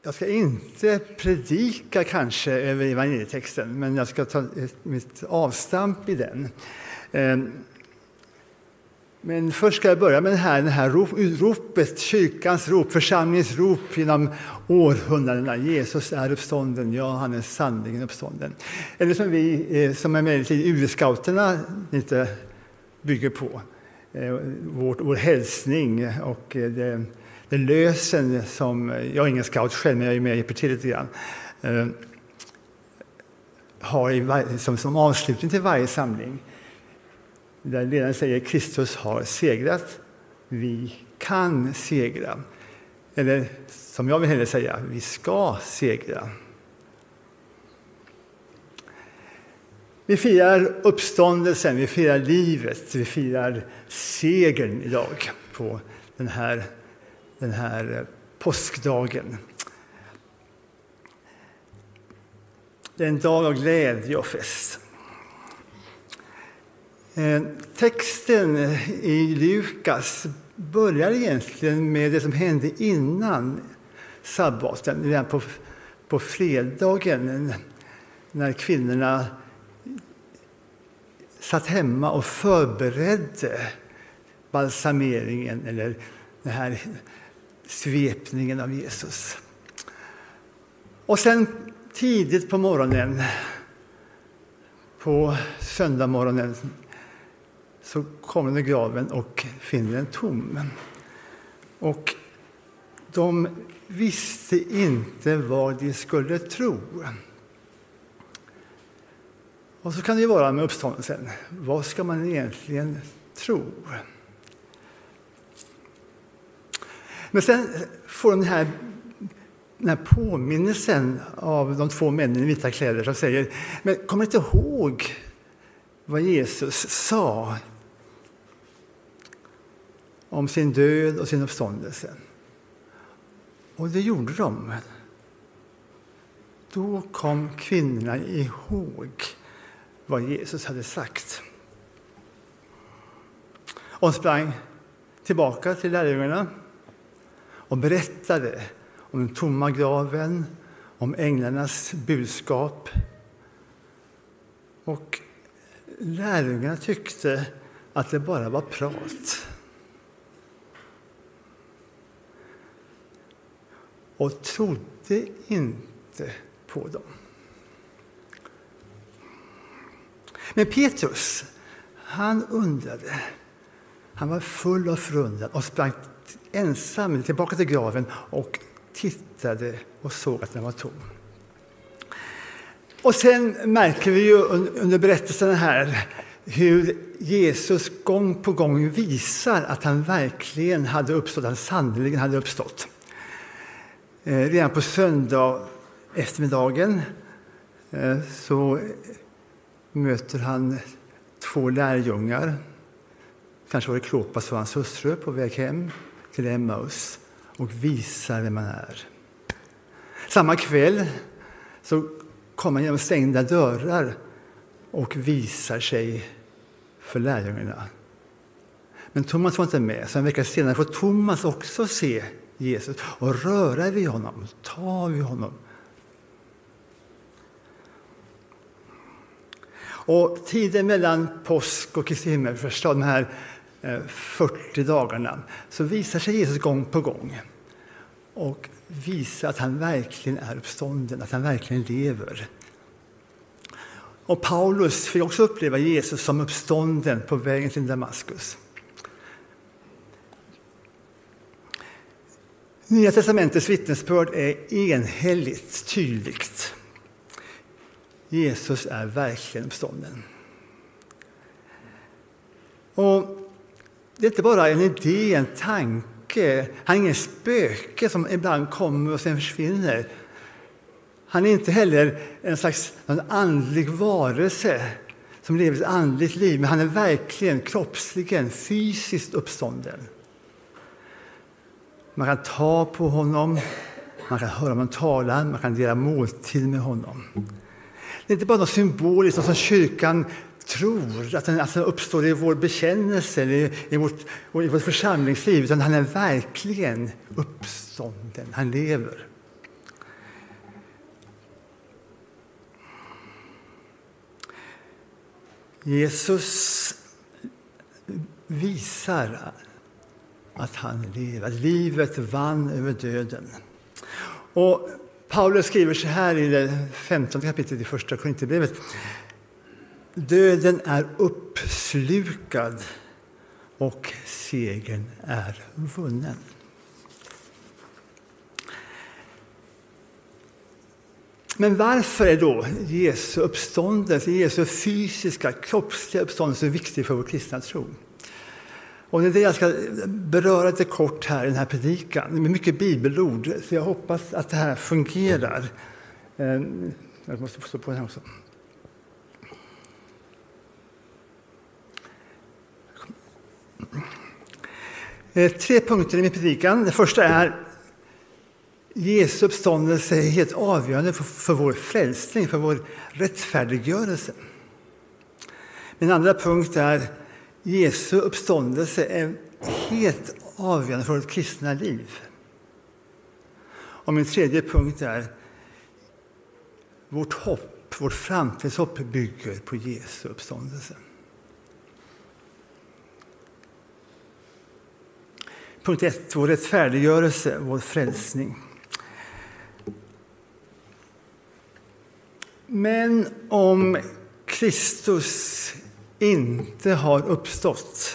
Jag ska inte predika kanske över evangelietexten, men jag ska ta mitt avstamp i den. Men först ska jag börja med det här ropet, kyrkans rop, församlingens rop genom århundradena. Jesus är uppstånden, ja, han är sanningen uppstånden. Eller som vi som är med i UD-scouterna lite bygger på. Vår hälsning och det lösen som, jag är ingen scout själv, men jag är med och hjälper till lite grann, har som avslutning till varje samling. Där ledaren säger Kristus har segrat, vi kan segra. Eller som jag vill hellre säga, vi ska segra. Vi firar uppståndelsen, vi firar livet, vi firar segern idag på den här påskdagen. Det är en dag av glädje och fest. Texten i Lukas börjar egentligen med det som hände innan sabbaten, redan på fredagen när kvinnorna satt hemma och förberedde balsameringen eller den här svepningen av Jesus. Och sen tidigt på morgonen, på söndagmorgonen, så kommer de till graven och finner den tom. Och de visste inte vad de skulle tro. Och så kan det ju vara med uppståndelsen. Vad ska man egentligen tro? Men sen får de den här påminnelsen av de två männen i vita kläder som säger, men kommer inte ihåg vad Jesus sa om sin död och sin uppståndelse? Och det gjorde de. Då kom kvinnorna ihåg vad Jesus hade sagt. Och sprang tillbaka till lärjungarna och berättade om den tomma graven, om änglarnas budskap. Och lärjungarna tyckte att det bara var prat. Och trodde inte på dem. Men Petrus, han undrade. Han var full av förundran och sprang ensam tillbaka till graven och tittade och såg att den var tom. Och sen märker vi ju under berättelsen här hur Jesus gång på gång visar att han verkligen hade uppstått, han sannoliken hade uppstått. Redan på söndag eftermiddagen så möter han två lärjungar. Kanske var det Klopas och hans hustru på väg hem till Emmaus och visar vem man är. Samma kväll så kommer han genom stängda dörrar och visar sig för lärjungarna. Men Thomas var inte med, så en vecka senare får Thomas också se Jesus och röra vid honom, ta vid honom. Och tiden mellan påsk och Kristi himmelfärdsdag, de här 40 dagarna, så visar sig Jesus gång på gång och visar att han verkligen är uppstånden, att han verkligen lever. Och Paulus fick också uppleva Jesus som uppstånden på vägen till Damaskus. Nya testamentets vittnesbörd är enhälligt tydligt. Jesus är verkligen uppstånden. Och det är inte bara en idé, en tanke. Han är ingen spöke som ibland kommer och sen försvinner. Han är inte heller en slags andlig varelse som lever ett andligt liv. Men han är verkligen kroppsligen, fysiskt uppstånden. Man kan ta på honom, man kan höra honom tala, man kan dela måltid med honom. Det är inte bara något symboliskt som kyrkan tror att den uppstår i vår bekännelse eller i vårt församlingsliv, utan han är verkligen uppstånden, han lever. Jesus visar att han lever, att livet vann över döden. Och Paulus skriver så här i det 15 kapitlet i första Korinthierbrevet: döden är uppslukad och segern är vunnen. Men varför är då Jesu uppståndelse, Jesu fysiska, kroppsliga uppståndelse viktig för vår kristna tro? Och det är det jag ska beröra lite kort här i den här predikan. Det är mycket bibelord, så jag hoppas att det här fungerar. Jag måste få stå på den här också. Tre punkter i min predikan. Det första är: Jesu uppståndelse är helt avgörande för vår frälsning, för vår rättfärdiggörelse. Min andra punkt är: Jesu uppståndelse är helt avgörande för vårt kristna liv. Och min tredje punkt är: vårt hopp, vårt framtidshopp bygger på Jesu uppståndelse. Punkt 1. Vår rättfärdiggörelse, vår frälsning. Men om Kristus inte har uppstått,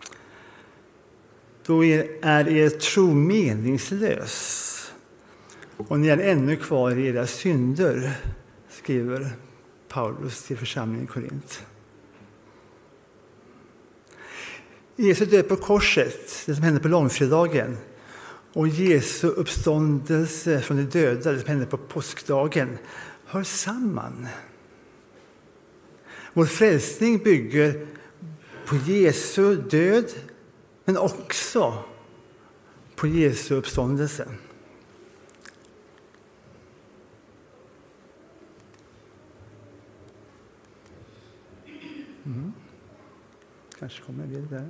då är er tro meningslös och ni är ännu kvar i era synder, skriver Paulus till församlingen i Korint. Jesus död på korset, det som hände på långfredagen, och Jesu uppståndelse från de döda, det som hände på påskdagen, hör samman. Vår frälsning bygger på Jesu död, men också på Jesu uppståndelse. Kanske kommer en bild där.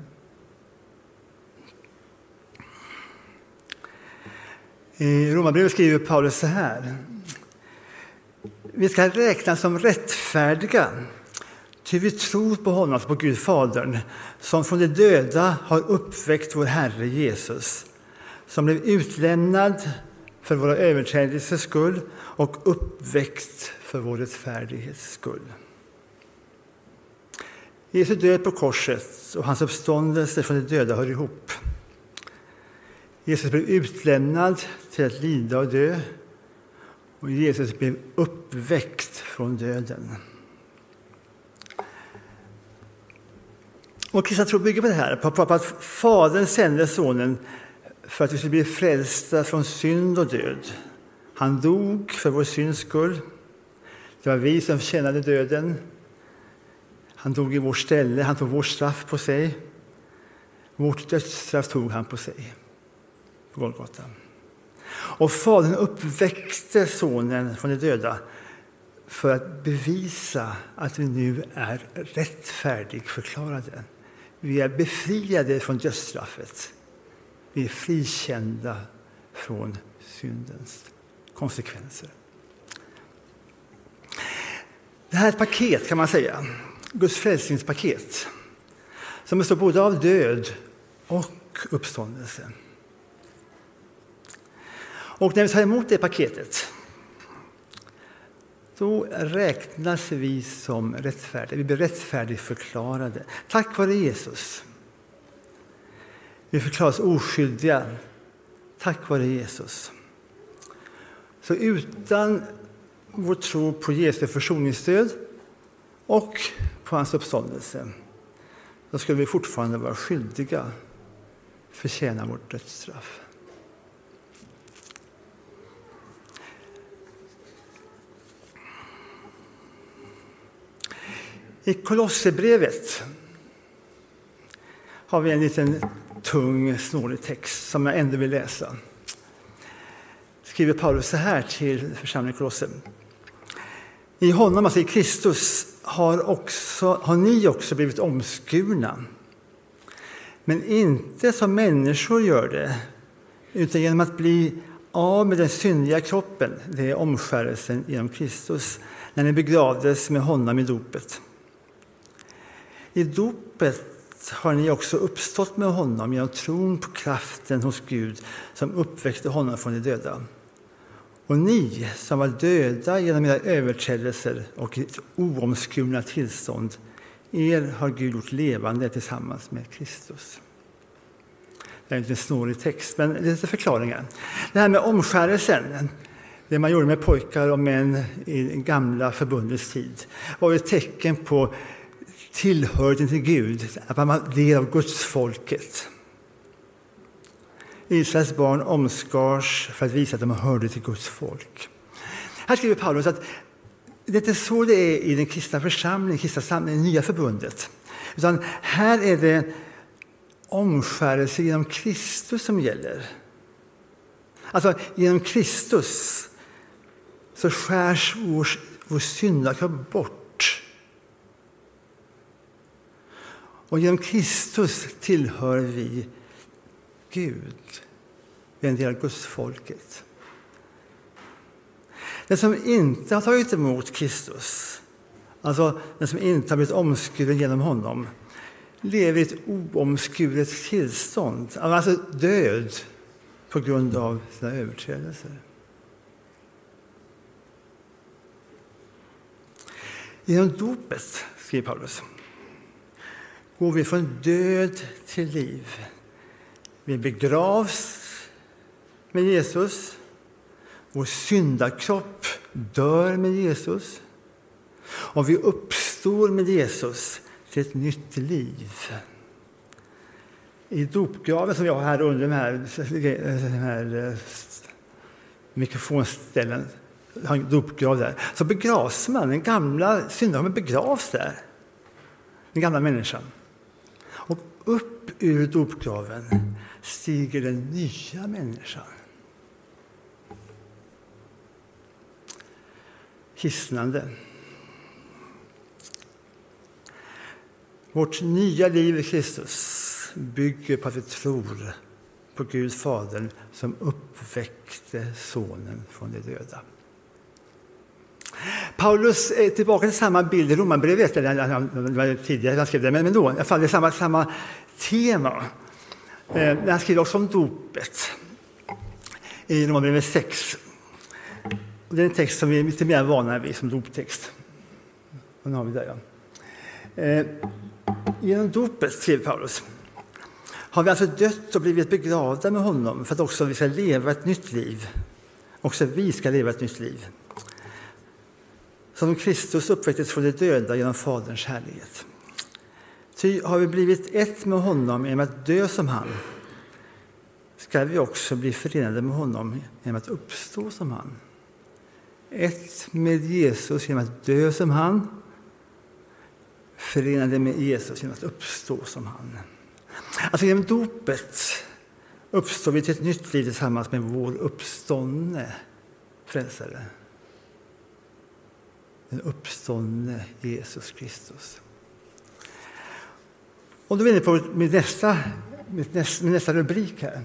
I Romarbrevet skriver Paulus så här: vi ska räknas som rättfärdiga, ty vi tror på honom, på Gud Fadern, som från de döda har uppväckt vår Herre Jesus, som blev utlämnad för våra överträdelsers skull och uppväckt för vår rättfärdighets skull. Jesu död på korset och hans uppståndelse från de döda hör ihop. Jesus blev utlämnad till att lida och dö, och Jesus blev uppväckt från döden. Och kristna tro bygger på det här, på att Fadern sände sonen för att vi skulle bli frälsta från synd och död. Han dog för vår synds skull. Det var vi som förtjänade döden. Han dog i vår ställe, han tog vårt straff på sig. Vårt dödsstraff tog han på sig på Golgata. Och Fadern uppväckte sonen från de döda för att bevisa att vi nu är rättfärdigförklarade. Vi är befriade från dödsstraffet. Vi är frikända från syndens konsekvenser. Det här är ett paket, kan man säga. Guds frälsningspaket, som består både av död och uppståndelse. Och när vi tar emot det paketet, då räknas vi som rättfärdiga. Vi blir rättfärdigförklarade tack vare Jesus. Vi förklaras oskyldiga tack vare Jesus. Så utan vår tro på Jesu försoningsstöd och på hans uppståndelse, då skulle vi fortfarande vara skyldiga, förtjäna vårt dödsstraff. I Kolosserbrevet har vi en liten tung, snårig text som jag ändå vill läsa. Skriver Paulus så här till församlingen Kolosse: i honom, alltså i Kristus, har ni också blivit omskurna. Men inte som människor gör det, utan genom att bli av med den syndiga kroppen. Det är omskärelsen genom Kristus, när ni begravdes med honom i dopet. I dopet har ni också uppstått med honom genom tron på kraften hos Gud som uppväckte honom från de döda. Och ni som var döda genom era överträdelser och ett oomskurna tillstånd, er har Gud gjort levande tillsammans med Kristus. Det är inte en snårig text, men lite förklaringar. Det här med omskärelsen, det man gjorde med pojkar och män i gamla förbundets tid, var ett tecken på tillhörigheten till Gud, att man var del av Guds folket. Israels barn omskars för att visa att de hörde till Guds folk. Här skriver Paulus att det är inte så det är i den kristna församlingen, det nya förbundet. Utan här är det omskärelse genom Kristus som gäller. Alltså genom Kristus så skärs vår syndakropp bort. Och genom Kristus tillhör vi Gud. Vi är en del av Guds folket. Den som inte har tagit emot Kristus, alltså den som inte har blivit omskuren genom honom, lever i ett oomskuret tillstånd, alltså död på grund av sina överträdelser. Genom dopet, skriver Paulus, går vi från död till liv. Vi begravs med Jesus. Vår syndakropp dör med Jesus. Och vi uppstår med Jesus till ett nytt liv. I dopgraven som jag har här under de här mikrofonställen, har en dopgrav där, så begravs man. Den gamla syndaren begravs där. Den gamla människan. Och upp ur dopgraven stiger den nya människan. Hisnande. Vårt nya liv i Kristus bygger på att vi tror på Gud Fadern som uppväckte sonen från de döda. Paulus är tillbaka till samma bild i Romarbrevet, det var tidigare han skrev det, men då i alla fall det är samma tema. När han skriver också om dopet i Romarbrevet 6. Det är en text som vi är lite mer vana vid som doptext. Och nu har vi där, ja. Genom dopet, skriver Paulus, har vi alltså dött och blivit begravda med honom för att också vi ska leva ett nytt liv. Också vi ska leva ett nytt liv. Som Kristus uppväcktes från de döda genom Faderns härlighet. Ty har vi blivit ett med honom genom att dö som han, ska vi också bli förenade med honom genom att uppstå som han. Ett med Jesus genom att dö som han, förenade med Jesus genom att uppstå som han. Alltså genom dopet uppstår vi till ett nytt liv tillsammans med vår uppståndne frälsare. Den uppståndne Jesus Kristus. Och då är vi inne på nästa rubrik här.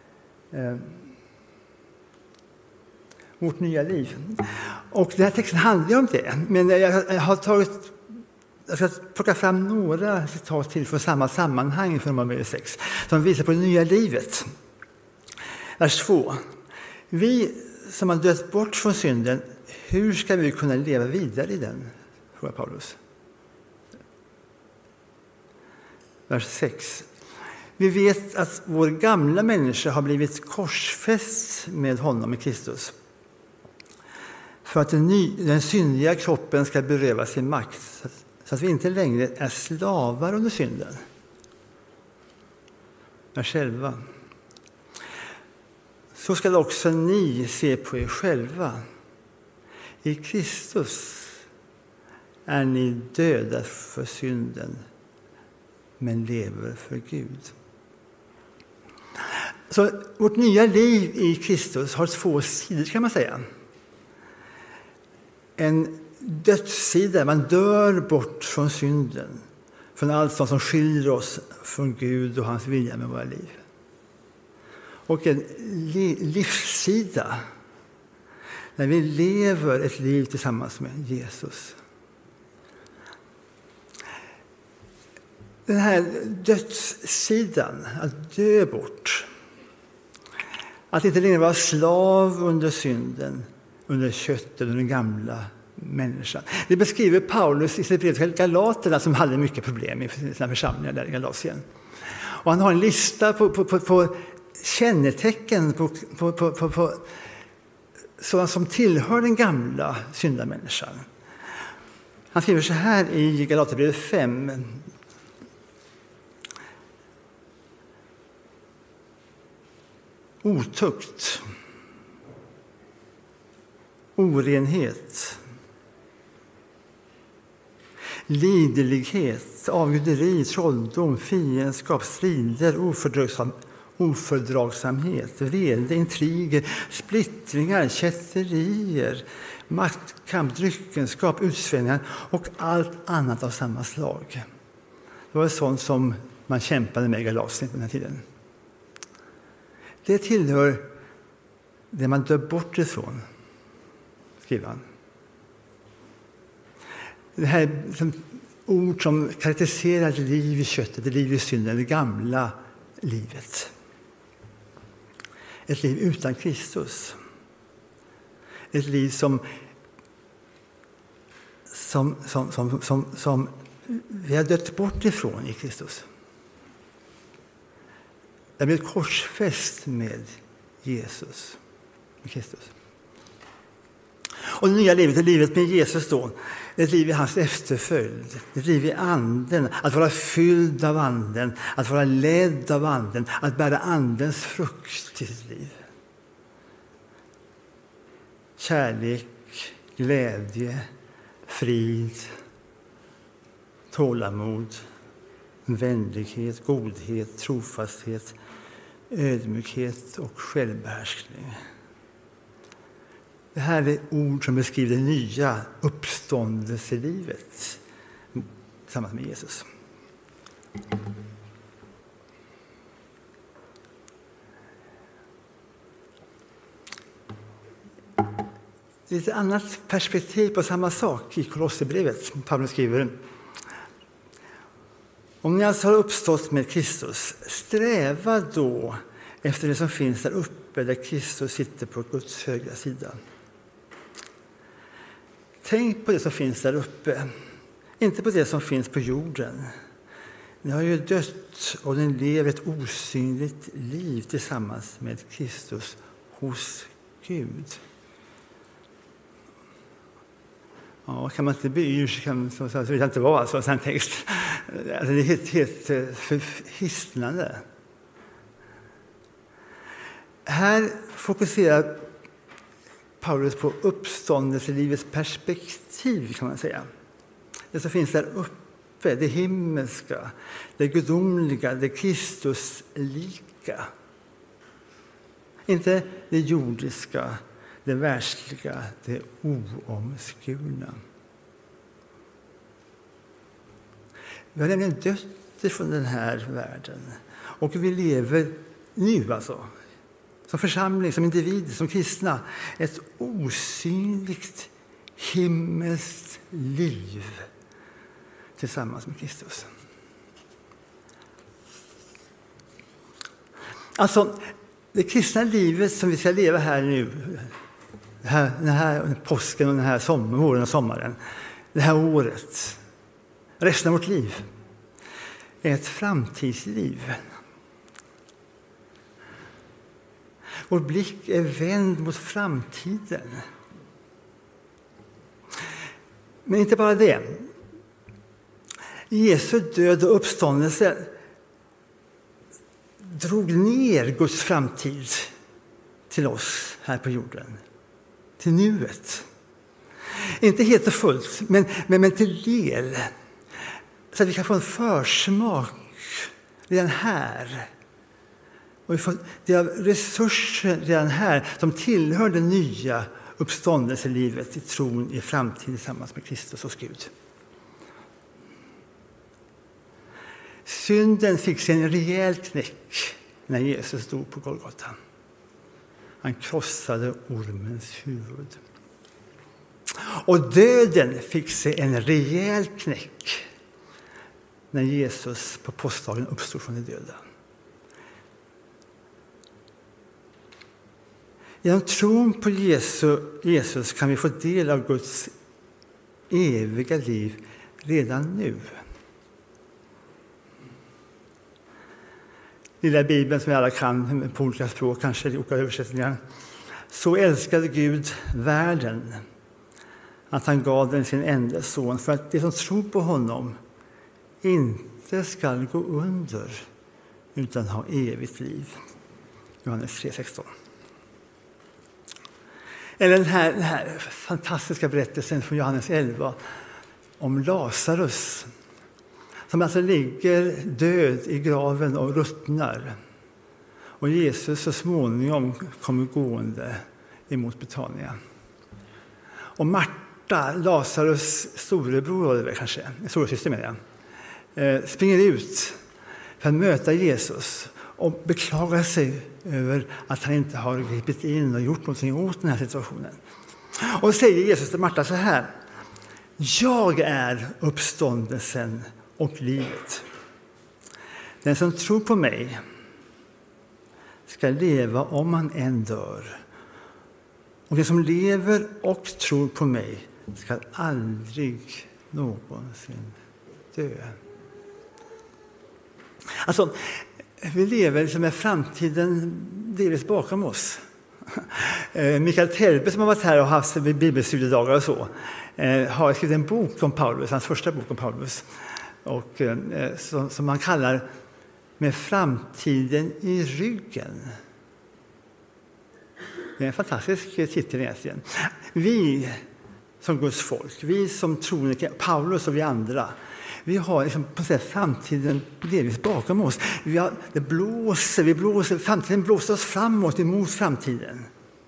Vårt nya liv. Och den här texten handlar ju om det. Men jag ska plocka fram några citat till från samma sammanhang från Romarbrevet 6 som visar på det nya livet. Vers 2. Vi som har dött bort från synden, hur ska vi kunna leva vidare i den? Frågar Paulus. Vers 6. Vi vet att vår gamla människa har blivit korsfäst med honom i Kristus. För att den syndiga kroppen ska berövas sin makt. Så att vi inte längre är slavar under synden. Men själva. Så ska också ni se på er själva. I Kristus är ni döda för synden, men lever för Gud. Så vårt nya liv i Kristus har två sidor, kan man säga. En dödssida, man dör bort från synden, från allt som skiljer oss från Gud och hans vilja med våra liv. Och en livssida, när vi lever ett liv tillsammans med Jesus. Den här dödssidan, att dö bort. Att inte längre vara slav under synden, under köttet, under den gamla människan. Det beskriver Paulus i sitt brev till Galaterna som hade mycket problem i sina församlingar där i Galatien. Och han har en lista på kännetecken på sådana som tillhör den gamla syndamänniskan. Han skriver så här i Galaterbrevet 5. Otukt, orenhet, liderlighet, avguderi, trolldom, fiendskap, strider, ofördragsamhet, vrede, intriger, splittringar, kätterier, maktkamp, dryckenskap, utsvängningar och allt annat av samma slag. Det var sånt som man kämpade med i Galatien på den här tiden. Det tillhör det man dör bort ifrån, skriver han. Det här ord som karaktäriserar ett liv i köttet, ett liv i synden, det gamla livet. Ett liv utan Kristus. Ett liv som vi har dött bort ifrån i Kristus. Det blir korsfäst med Jesus, med Kristus. Och det nya livet är livet med Jesus då. Ett liv i hans efterföljd. Ett liv i anden. Att vara fylld av anden. Att vara ledd av anden. Att bära andens frukt i sitt liv. Kärlek, glädje, frid, tålamod, vänlighet, godhet, trofasthet, ödmjukhet och självbehärskning. Det här är ord som beskriver det nya uppståndelselivet tillsammans med Jesus. Det är ett annat perspektiv på samma sak i Kolosserbrevet. Paulus skriver: om ni alltså har uppstått med Kristus, sträva då efter det som finns där uppe, där Kristus sitter på Guds högra sida. Tänk på det som finns där uppe, inte på det som finns på jorden. Ni har ju dött och ni lever ett osynligt liv tillsammans med Kristus hos Gud. Ja, kan man inte bli så vill det inte vara så en text. Alltså, det är helt förhisnande. Här fokuserar Paulus på uppståndelselivets perspektiv, kan man säga. Det som finns där uppe, det himmelska, det gudomliga, det Kristuslika. Inte det jordiska, det världsliga, det oomskurna. Vi har nämligen dött från den här världen. Och vi lever nu alltså, som församling, som individ, som kristna, ett osynligt himmelskt liv tillsammans med Kristus. Alltså, det kristna livet som vi ska leva här nu, den här påsken och den här våren och sommaren, det här året, resten av vårt liv, är ett framtidsliv. Vår blick är vänd mot framtiden. Men inte bara det. Jesu död och uppståndelse drog ner Guds framtid till oss här på jorden. Till nuet. Inte helt och fullt, men till del. Så att vi kan få en försmak redan här. Och vi får resurser redan här som tillhör det nya uppståndelselivet i tron i framtiden tillsammans med Kristus och Gud. Synden fick sig en rejäl knäck när Jesus stod på Golgata. Han krossade ormens huvud. Och döden fick sig en rejäl knäck när Jesus på påskdagen uppstod från de döda. Genom tron på Jesus kan vi få del av Guds eviga liv redan nu. Lilla Bibeln som vi alla kan på olika språk, kanske i olika översättningar. Så älskade Gud världen att han gav den sin enda son för att de som tror på honom inte ska gå under utan ha evigt liv. Johannes 3:16. Eller den här fantastiska berättelsen från Johannes 11 om Lazarus som alltså ligger död i graven och ruttnar. Och Jesus så småningom kommer gående emot Betania. Och Marta, Lazarus storebror, storasyster menar jag, springer ut för att möta Jesus och beklagar sig över att han inte har gripit in och gjort någonting åt den här situationen. Och säger Jesus till Marta så här: jag är uppståndelsen och livet. Den som tror på mig ska leva om han än dör. Och den som lever och tror på mig ska aldrig någonsin dö. Alltså, vi lever med framtiden delvis bakom oss. Mikael Telbe som har varit här och haft bibelstudiedagar och så har skrivit en bok om Paulus, hans första bok om Paulus. Och, som man kallar Med framtiden i ryggen. Det är en fantastisk titel egentligen. Vi som Guds folk, vi som troende, Paulus och vi andra, vi har liksom på sätt framtiden delvis bakom oss. Det blåser, framtiden blåser oss framåt emot framtiden.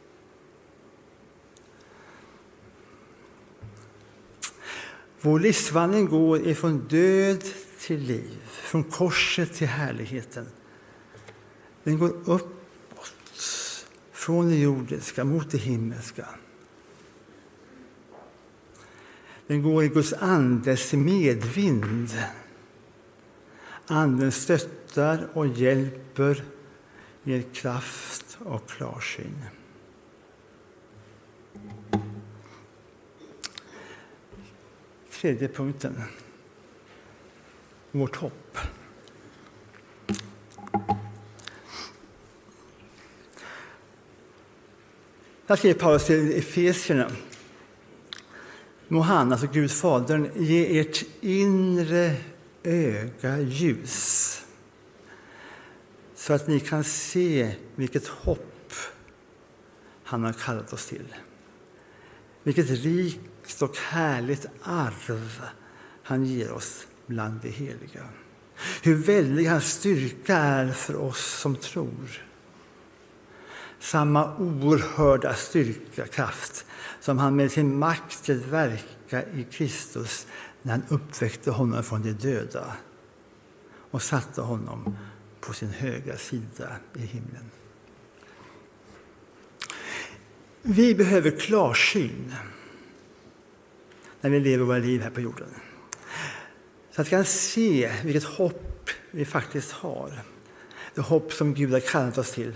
Vår livsvandring går ifrån död till liv, från korset till härligheten. Den går uppåt, från det jordiska mot det himmelska. Den går i Guds andes medvind. Anden stöttar och hjälper, ger kraft och klarsyn. Tredje punkten. Vårt hopp. Här skriver Paulus till Efesierna: må han, alltså Gud Fadern, ge ert inre öga ljus så att ni kan se vilket hopp han har kallat oss till. Vilket rikt och härligt arv han ger oss bland de heliga. Hur väldig hans styrka är för oss som tror. Samma oerhörda styrka, kraft som han med sin makt verkar i Kristus när han uppväckte honom från de döda och satte honom på sin högra sida i himlen. Vi behöver klarsyn när vi lever våra liv här på jorden. Så att vi kan se vilket hopp vi faktiskt har. Det hopp som Gud har kallat oss till.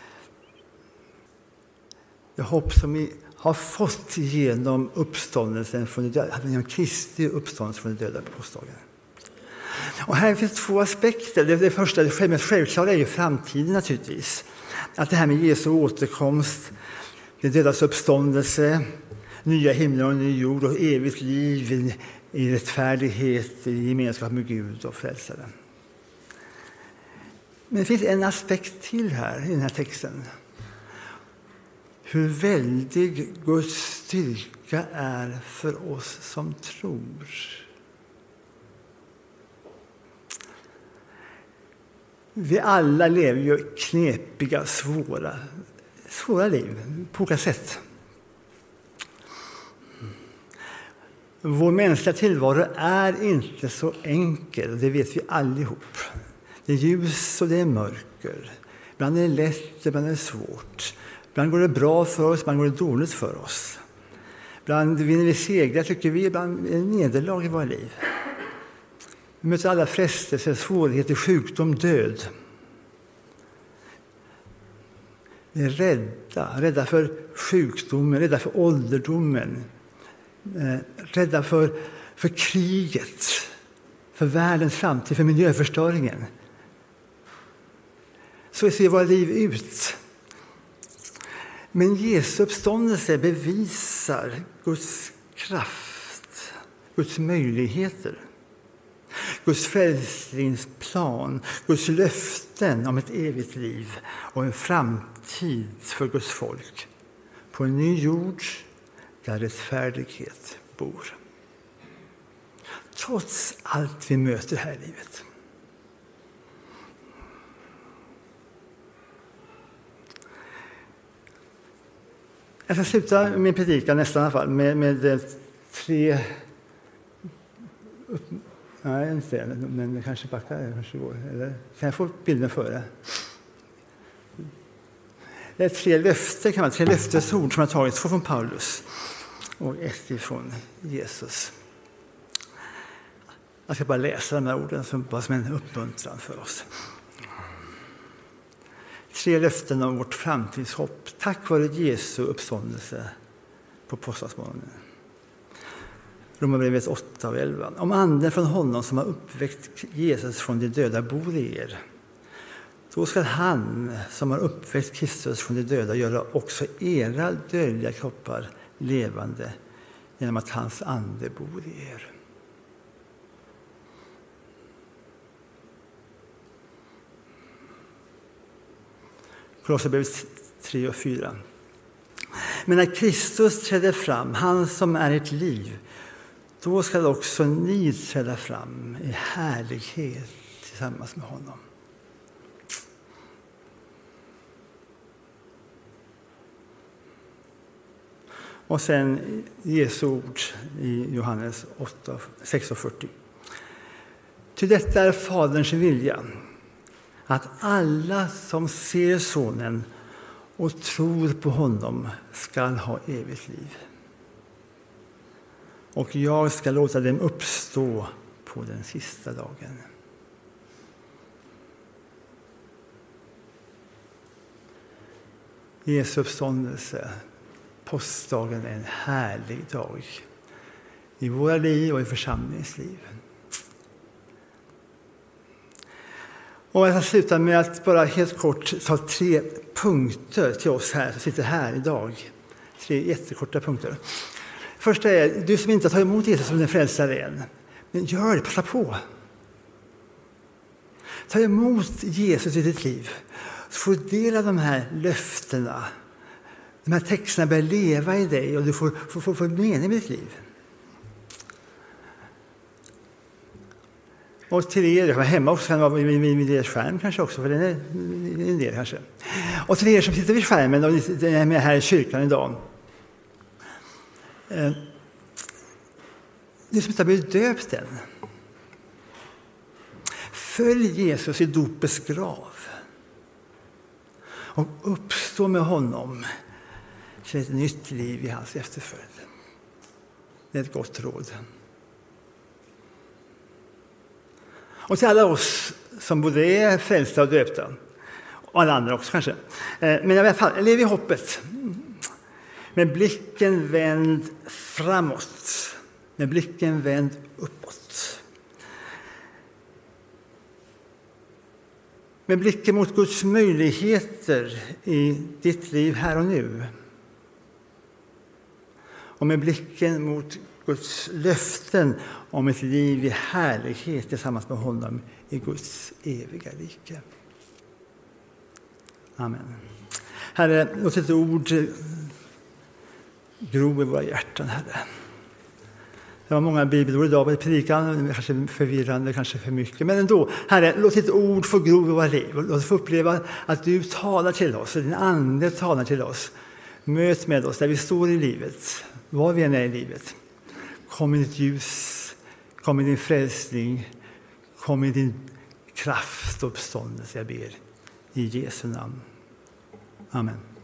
Det hopp som vi har fått genom uppståndelsen från de döda, genom Kristi uppståndelse från de döda på påskdagen. Och här finns två aspekter. Det första, det mest självklara, är ju framtiden naturligtvis. Att det här med Jesu återkomst, det dödas uppståndelse, nya himlar och ny jord och evigt liv i rättfärdighet, i gemenskap med Gud och frälsaren. Men det finns en aspekt till här i den här texten. Hur väldig Guds styrka är för oss som tror. Vi alla lever ju knepiga, svåra liv på olika sätt. Vår mänskliga tillvaro är inte så enkel, det vet vi allihop. Det är ljus och det är mörker. Ibland är det lätt, ibland är det svårt. Ibland går det bra för oss, ibland går det dåligt för oss. Ibland vinner vi segrar, tycker vi, ibland är det nederlag i våra liv. Vi möter alla frestelser, svårigheter, sjukdom, död. Vi är rädda för sjukdomen, rädda för ålderdomen, rädda för kriget, för världens framtid, för miljöförstöringen. Så ser våra liv ut. Men Jesu uppståndelse bevisar Guds kraft, Guds möjligheter, Guds frälsningsplan, Guds löften om ett evigt liv och en framtid för Guds folk på en ny jord där rättfärdighet bor. Trots allt vi möter här i livet. Jag ska sluta min predikan nästan i alla fall med 3... Nej, inte det, men det kanske backar. Kanske går. Eller, kan jag få bilden före? Det är 3 löften, kan man 3 löftesord som har tagits från Paulus och ett ifrån Jesus. Jag ska bara läsa de här orden som en uppmuntran för oss. 3 löften om vårt framtidshopp tack vare Jesu uppståndelse på påskdagsmorgonen. Romarbrevet 8 och 11. Om anden från honom som har uppväckt Jesus från de döda bor i er, då ska han som har uppväckt Kristus från de döda göra också era dödliga kroppar levande genom att hans ande bor i er. Kolosserbrevet 3 och 4. Men när Kristus träder fram, han som är ett liv, då ska också ni träda fram i härlighet tillsammans med honom. Och sen Jesu ord i Johannes 6:40. Till detta är Faderns vilja, att alla som ser sonen och tror på honom ska ha evigt liv. Och jag ska låta dem uppstå på den sista dagen. Jesu uppståndelse, påskdagen, är en härlig dag i våra liv och i församlingens liv. Och jag ska sluta med att bara helt kort ta 3 punkter till oss här som sitter här idag. 3 jättekorta punkter. Första är, du som inte tar emot Jesus som den frälsare än, men gör det, passa på. Ta emot Jesus i ditt liv, så får du del av de här löftena. De här texterna börjar leva i dig och du får mening med ditt liv. Och till er, hemma också kan det vara vid er skärm kanske också, för den är en del kanske. Och till er som sitter vid skärmen och är med här i kyrkan idag. Du som inte har blivit döpt än. Följ Jesus i dopets grav. Och uppstå med honom till ett nytt liv i hans efterföljd. Det är ett gott råd. Och till alla oss som både är frälsta och döpta, och alla andra också kanske, men i alla fall, lev i hoppet. Med blicken vänd framåt, med blicken vänd uppåt. Med blicken mot Guds möjligheter i ditt liv här och nu. Och med blicken mot Guds löften om ett liv i härlighet tillsammans med honom i Guds eviga rike. Amen. Herre, låt ett ord gro i våra hjärtan, Herre. Det var många bibelord idag i predikan, kanske förvirrande, kanske för mycket. Men ändå, Herre, låt ditt ord få gro i våra liv. Låt oss få uppleva att du talar till oss, och din ande talar till oss. Möt med oss där vi står i livet, var vi än är i livet. Kom i ditt ljus, kom i din frälsning, kom i din kraft och uppståndelse, jag ber. I Jesu namn. Amen.